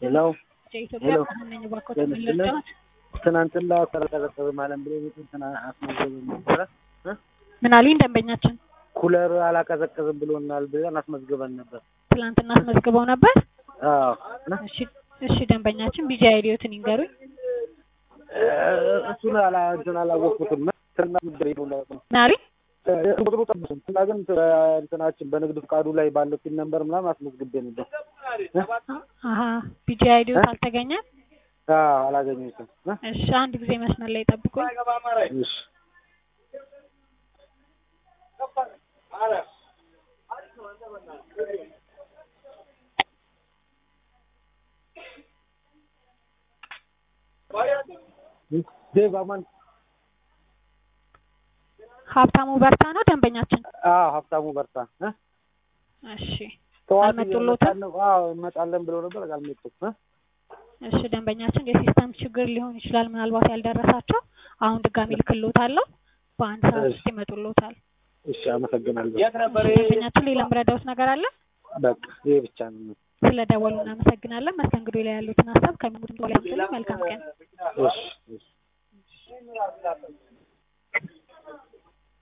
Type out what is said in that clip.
ሄሎ ኢትዮጵያ ከነኝ ባኮት ምልልጫት ትናንትና ተረጋግጠው ማለት ብለው እንትና አስመዝገበን ነበር ምን አሉኝ ደንበኛችን ኩለር አላቀዘቀዘም ብሎናል ብለን አስመዝገበን ነበር ትናንትና አስመዝግበው ነበር አዎ እሺ ደንበኛችን ቢጂ አይዲዮትን ይንገሩኝ እሱን አላወቅኩትም እና ምድር ይውላል ናሪ ቁጥሩ ተናገን እንትናችን በንግድ ፍቃዱ ላይ ባለው ሲል ነበር ምናምን አስመዝግቤ ነበር ቢጂ አይዲዮት አልተገኘም አላገኘሁትም እሺ አንድ ጊዜ መስመር ላይ ጠብቁኝ እሺ ዴቫማን ሀብታሙ በርታ ነው ደንበኛችን ሀብታሙ በርታ እሺ አልመጡልዎትም እንመጣለን ብለው ነበር አልመጡም እሺ ደንበኛችን የሲስተም ችግር ሊሆን ይችላል ምናልባት ያልደረሳቸው አሁን ድጋሚ ልክልዎታለሁ በአንድ ሰዓት ውስጥ ይመጡልዎታል እሺ አመሰግናለሁ ደንበኛችን ሌላ ምረዳዎት ነገር አለ በቃ ይሄ ብቻ ነው ስለደወሉ እናመሰግናለን መስተንግዶ ላይ ያሉትን ሐሳብ ከመንግስት ላይ መልካም ቀን እሺ